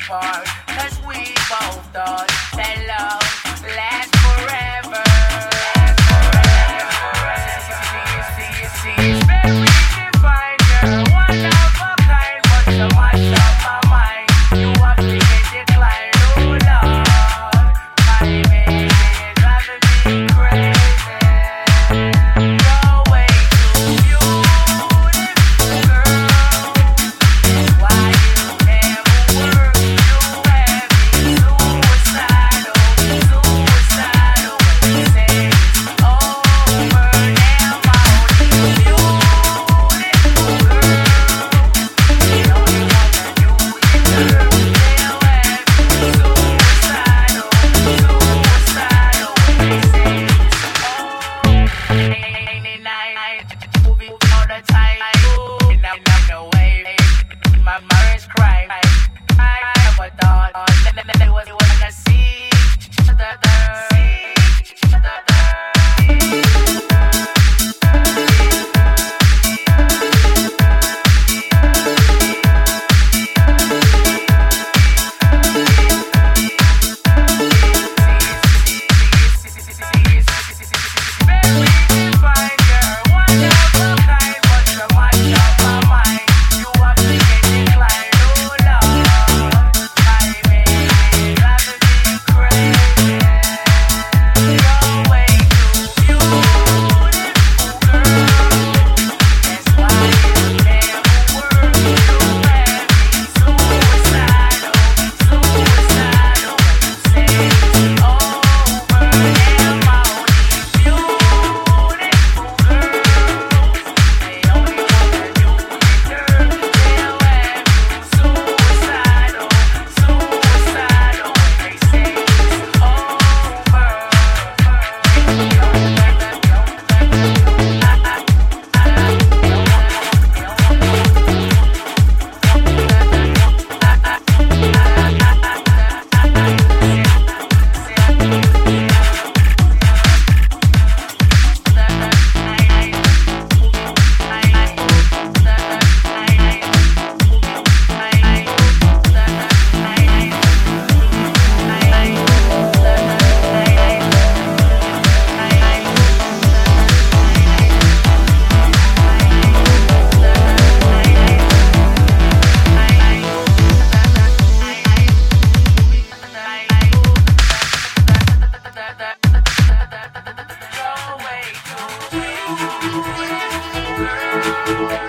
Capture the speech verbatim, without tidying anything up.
apart. Cause we both thought that love lasts forever. See, it's very divine, you're one of a kind, but so much of my mind, you have to get declined, oh Lord. My baby is driving me crazy. You're way too beautiful, girl. That's why you never work. You have me suicidal, suicidal. When you say it's over, now my only beautiful girl. The only one that you deserve. They'll have me suicidal, suicidal. When they say it's over. Ain't it nice? Moving all the time. And I'm not no way. My mother's crying. I never thought that they was gonna see the see the You're way too beautiful, girl.